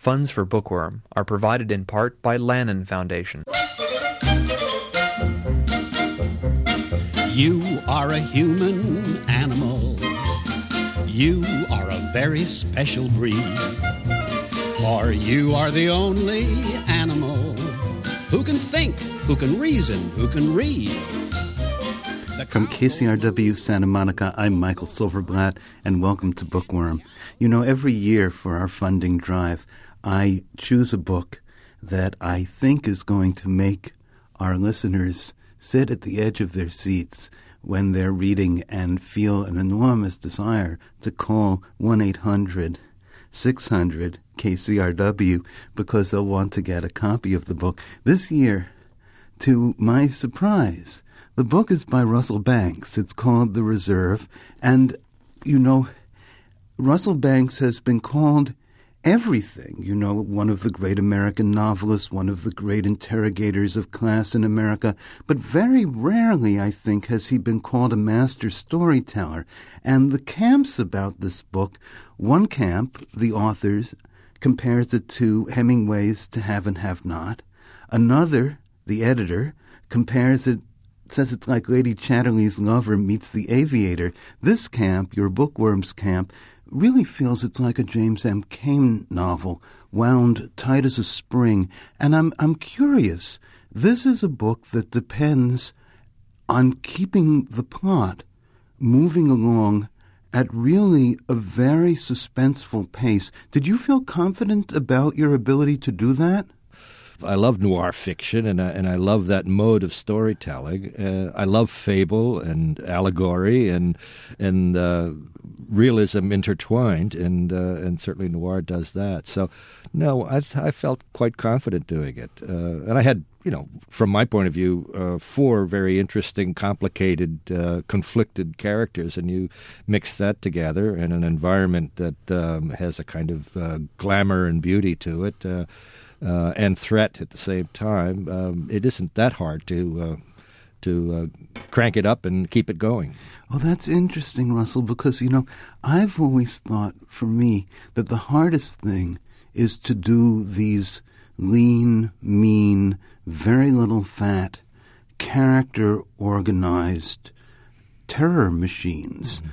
Funds for Bookworm are provided in part by Lannan Foundation. You are a human animal. You are a very special breed. For you are the only animal who can think, who can reason, who can read. From KCRW Santa Monica, I'm Michael Silverblatt, and welcome to Bookworm. You know, every year for our funding drive, I choose a book that I think is going to make our listeners sit at the edge of their seats when they're reading and feel an enormous desire to call 1-800-600-KCRW because they'll want to get a copy of the book. This year, to my surprise, the book is by Russell Banks. It's called The Reserve. And, you know, Russell Banks has been called everything. You know, one of the great American novelists, one of the great interrogators of class in America. But very rarely, I think, has he been called a master storyteller. And the camps about this book, one camp, the authors, compares it to Hemingway's To Have and Have Not. Another, the editor, compares it, says it's like Lady Chatterley's Lover meets The Aviator. This camp, your Bookworms camp, really feels it's like a James M. Cain novel, wound tight as a spring. And I'm curious. This is a book that depends on keeping the plot moving along at really a very suspenseful pace. Did you feel confident about your ability to do that? I love noir fiction, and I love that mode of storytelling. I love fable and allegory and realism intertwined, and certainly noir does that. So, no, I felt quite confident doing it, and I had, you know, from my point of view, 4 very interesting, complicated, conflicted characters, and you mix that together in an environment that has a kind of glamour and beauty to it. And threat at the same time. It isn't that hard to crank it up and keep it going. Well, that's interesting, Russell, because, you know, I've always thought, for me, that the hardest thing is to do these lean, mean, very little fat, character-organized terror machines.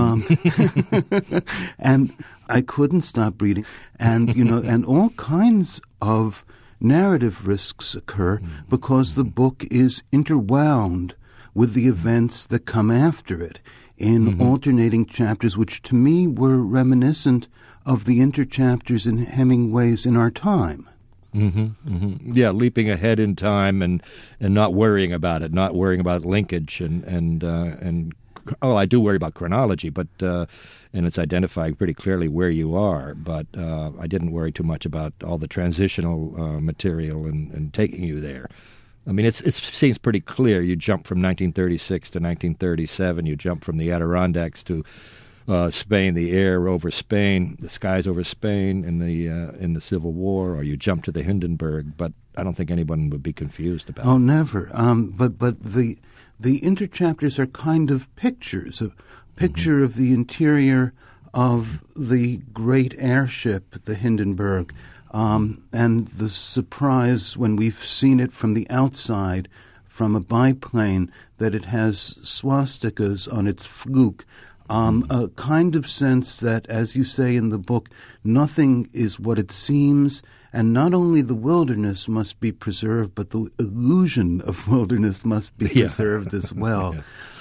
And I couldn't stop reading. And, you know, and all kinds of narrative risks occur because the book is interwound with the events that come after it in alternating chapters, which to me were reminiscent of the interchapters in Hemingway's In Our Time. Yeah, leaping ahead in time and not worrying about it, not worrying about linkage and I do worry about chronology, but and it's identifying pretty clearly where you are. But I didn't worry too much about all the transitional material and taking you there. I mean, it seems pretty clear. You jump from 1936 to 1937. You jump from the Adirondacks to Spain, the air over Spain, the skies over Spain in the Civil War, or you jump to the Hindenburg. But I don't think anyone would be confused about it. Oh, never. But the interchapters are kind of pictures, a picture of the interior of the great airship, the Hindenburg, and the surprise when we've seen it from the outside, from a biplane, that it has swastikas on its fluke. A kind of sense that, as you say in the book, nothing is what it seems, and not only the wilderness must be preserved, but the illusion of wilderness must be preserved as well.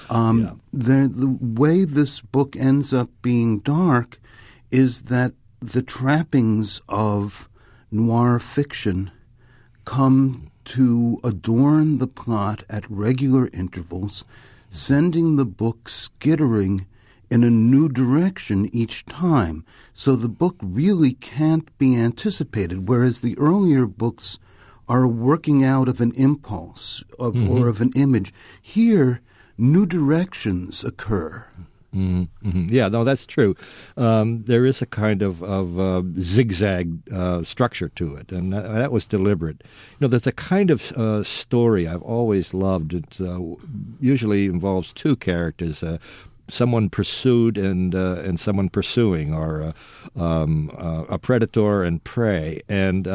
The way this book ends up being dark is that the trappings of noir fiction come to adorn the plot at regular intervals, sending the book skittering in a new direction each time. So the book really can't be anticipated, whereas the earlier books are working out of an impulse or of an image. Here, new directions occur. Yeah, no, that's true. There is a kind of zigzag structure to it, and that was deliberate. You know, there's a kind of story I've always loved. It usually involves 2 characters, someone pursued and someone pursuing, or a predator and prey, and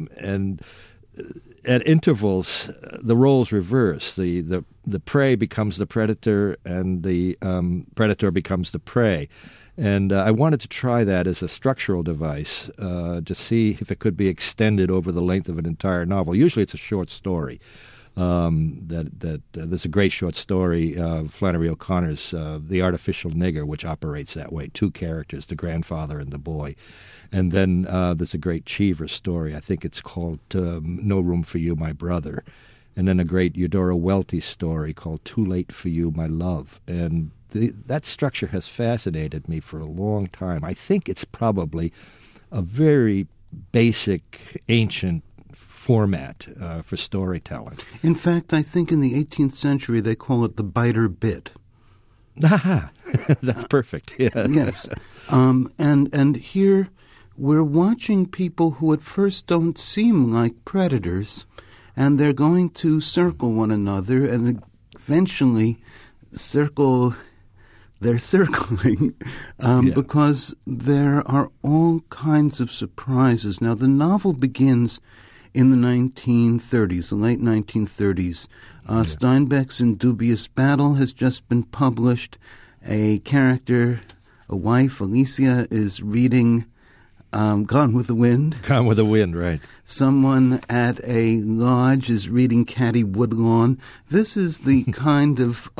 at intervals the roles reverse. The prey becomes the predator, and the predator becomes the prey. And I wanted to try that as a structural device to see if it could be extended over the length of an entire novel. Usually it's a short story. There's a great short story, Flannery O'Connor's The Artificial Nigger, which operates that way. Two characters, the grandfather and the boy. And then there's a great Cheever story. I think it's called No Room for You, My Brother. And then a great Eudora Welty story called Too Late for You, My Love. And that structure has fascinated me for a long time. I think it's probably a very basic, ancient format for storytelling. In fact, I think in the 18th century they call it the biter bit. Aha! That's perfect. Yeah. Yes. And here we're watching people who at first don't seem like predators, and they're going to circle one another and eventually they're circling because there are all kinds of surprises. Now, the novel begins in the 1930s, the late 1930s. Steinbeck's In Dubious Battle has just been published. A character, a wife, Alicia, is reading Gone with the Wind. Gone with the Wind, right. Someone at a lodge is reading Caddy Woodlawn. This is the kind of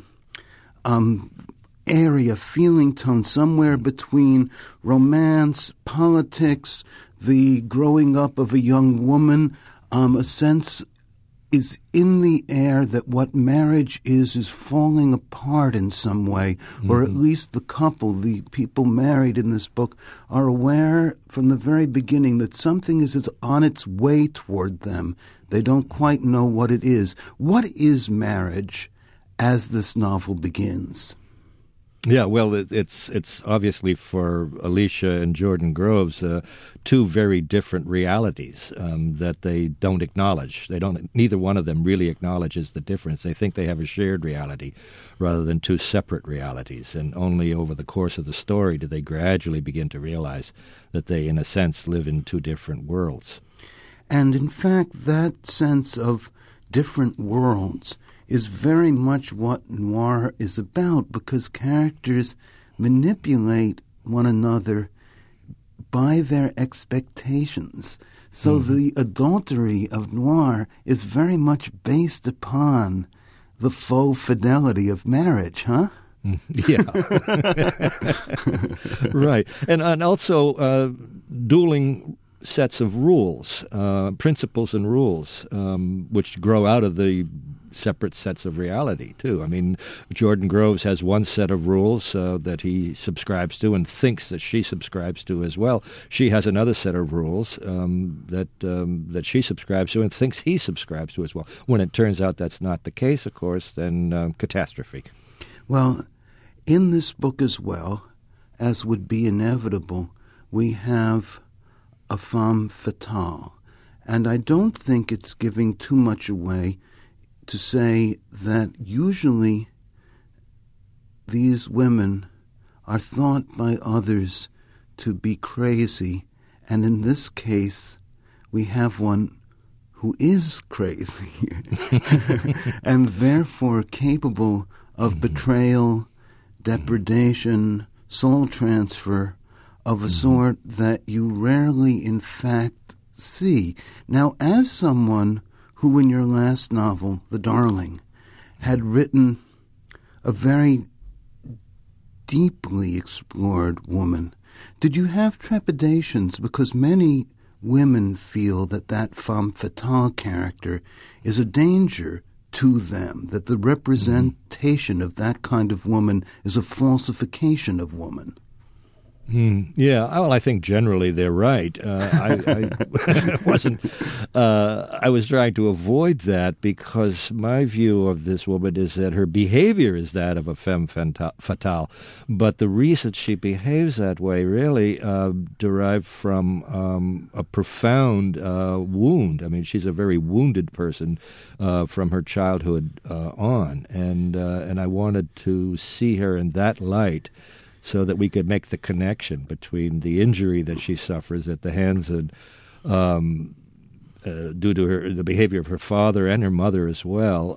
area, feeling tone, somewhere between romance, politics, the growing up of a young woman. A sense is in the air that what marriage is falling apart in some way, or at least the couple, the people married in this book, are aware from the very beginning that something is on its way toward them. They don't quite know what it is. What is marriage as this novel begins? Yeah, well, it's obviously for Alicia and Jordan Groves two very different realities that they don't acknowledge. Neither one of them really acknowledges the difference. They think they have a shared reality rather than two separate realities, and only over the course of the story do they gradually begin to realize that they, in a sense, live in two different worlds. And in fact, that sense of different worlds is very much what noir is about, because characters manipulate one another by their expectations. So the adultery of noir is very much based upon the faux fidelity of marriage, huh? Yeah. Right. And also dueling sets of rules, principles and rules, which grow out of the separate sets of reality, too. I mean, Jordan Groves has one set of rules that he subscribes to and thinks that she subscribes to as well. She has another set of rules that she subscribes to and thinks he subscribes to as well. When it turns out that's not the case, of course, then catastrophe. Well, in this book as well, as would be inevitable, we have a femme fatale. And I don't think it's giving too much away to say that usually these women are thought by others to be crazy, and in this case we have one who is crazy and therefore capable of betrayal, depredation, soul transfer of a sort that you rarely in fact see. Now, as someone who in your last novel, The Darling, had written a very deeply explored woman, did you have trepidations? Because many women feel that that femme fatale character is a danger to them, that the representation of that kind of woman is a falsification of woman. Yeah, well, I think generally they're right. I wasn't. I was trying to avoid that because my view of this woman is that her behavior is that of a femme fatale, but the reason she behaves that way really derived from a profound wound. I mean, she's a very wounded person from her childhood on, and I wanted to see her in that light, so that we could make the connection between the injury that she suffers at the hands of, due to the behavior of her father and her mother as well,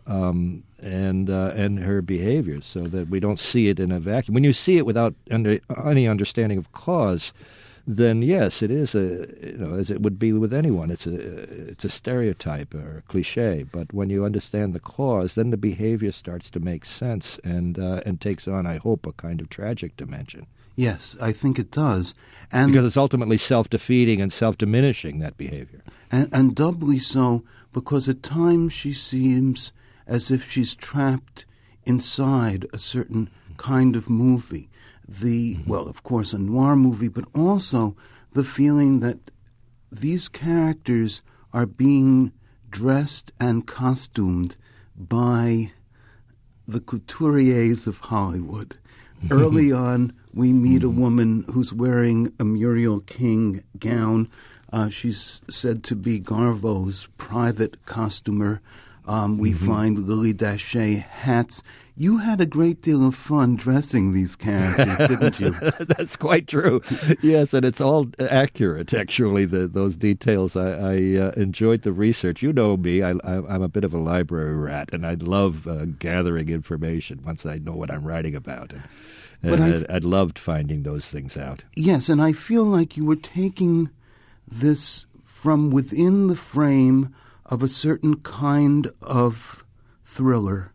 and her behavior, so that we don't see it in a vacuum. When you see it without any understanding of cause, then yes, it is as it would be with anyone. It's a stereotype or a cliche. But when you understand the cause, then the behavior starts to make sense and takes on, I hope, a kind of tragic dimension. Yes, I think it does, and because it's ultimately self-defeating and self-diminishing, that behavior, and doubly so because at times she seems as if she's trapped inside a certain kind of movie. Well, of course, a noir movie, but also the feeling that these characters are being dressed and costumed by the couturiers of Hollywood. Early on, we meet a woman who's wearing a Muriel King gown. She's said to be Garvo's private costumer. We find Lily Daché hats. You had a great deal of fun dressing these characters, didn't you? That's quite true. Yes, and it's all accurate, actually, those details. I enjoyed the research. You know me, I'm a bit of a library rat, and I love gathering information once I know what I'm writing about. And I loved finding those things out. Yes, and I feel like you were taking this from within the frame of a certain kind of thriller,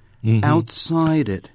outside it,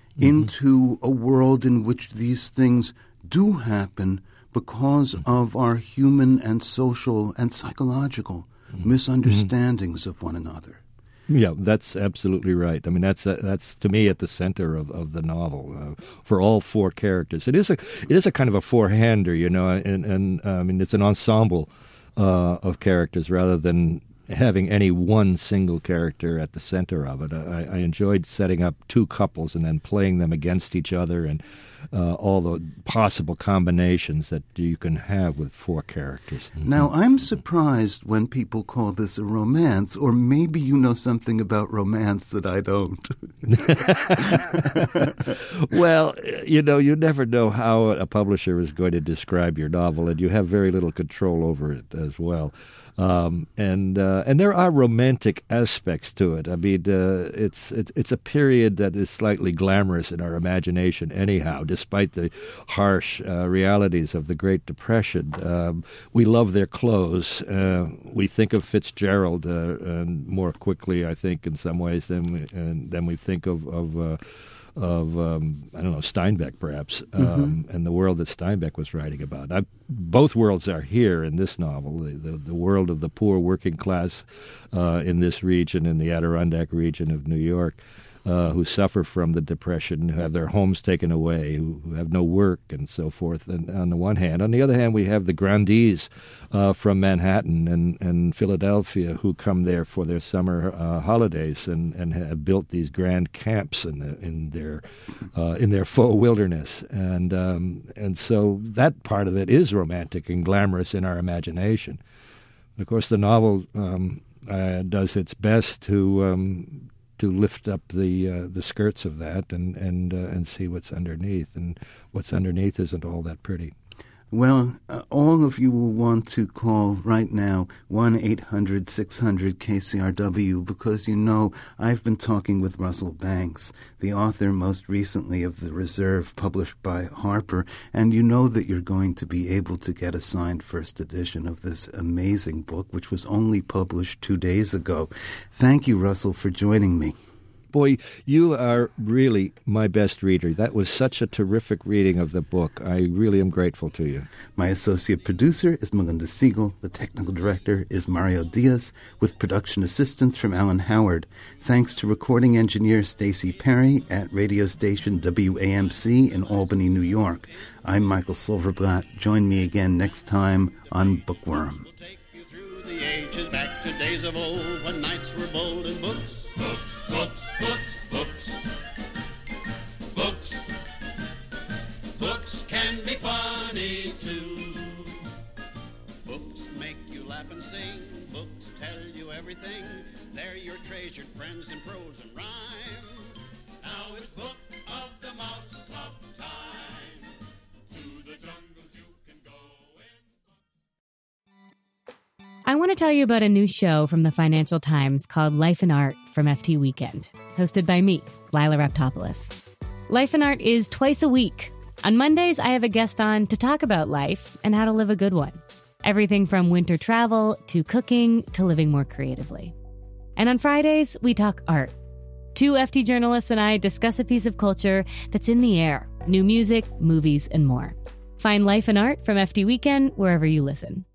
into a world in which these things do happen because of our human and social and psychological misunderstandings of one another. Yeah, that's absolutely right. I mean, that's to me at the center of the novel for all four characters. It is a kind of a four-hander, and I mean it's an ensemble of characters rather than having any one single character at the center of it. I enjoyed setting up two couples and then playing them against each other and all the possible combinations that you can have with four characters. Now, I'm surprised when people call this a romance, or maybe you know something about romance that I don't. Well, you never know how a publisher is going to describe your novel, and you have very little control over it as well. And there are romantic aspects to it. I mean, it's a period that is slightly glamorous in our imagination, anyhow. Despite the harsh realities of the Great Depression, we love their clothes. We think of Fitzgerald more quickly, I think, in some ways than we think of I don't know, Steinbeck, perhaps, and the world that Steinbeck was writing about. Both worlds are here in this novel, the world of the poor working class in this region, in the Adirondack region of New York, who suffer from the Depression, who have their homes taken away, who have no work, and so forth, and on the one hand. On the other hand, we have the grandees from Manhattan and Philadelphia who come there for their summer holidays and have built these grand camps in their faux wilderness. And so that part of it is romantic and glamorous in our imagination. Of course, the novel does its best to lift up the skirts of that and see what's underneath, and what's underneath isn't all that pretty. Well, all of you will want to call right now 1-800-600-KCRW because I've been talking with Russell Banks, the author most recently of The Reserve, published by Harper, and that you're going to be able to get a signed first edition of this amazing book, which was only published 2 days ago. Thank you, Russell, for joining me. Boy, you are really my best reader. That was such a terrific reading of the book. I really am grateful to you. My associate producer is Melinda Siegel. The technical director is Mario Diaz, with production assistance from Alan Howard. Thanks to recording engineer Stacey Perry at radio station WAMC in Albany, New York. I'm Michael Silverblatt. Join me again next time on Bookworm. We'll take you through the ages, back to days of old, when knights were bold in books. Books, books, books, books. Books. Books can be funny too. Books make you laugh and sing. Books tell you everything. They're your treasured friends in prose and rhyme. Now it's Book of the Mouse Club time. To the jungles you can go in. I want to tell you about a new show from the Financial Times called Life and Art from FT Weekend, hosted by me, Lila Raptopoulos. Life and Art is twice a week. On Mondays, I have a guest on to talk about life and how to live a good one. Everything from winter travel to cooking to living more creatively. And on Fridays, we talk art. 2 FT journalists and I discuss a piece of culture that's in the air, new music, movies, and more. Find Life and Art from FT Weekend wherever you listen.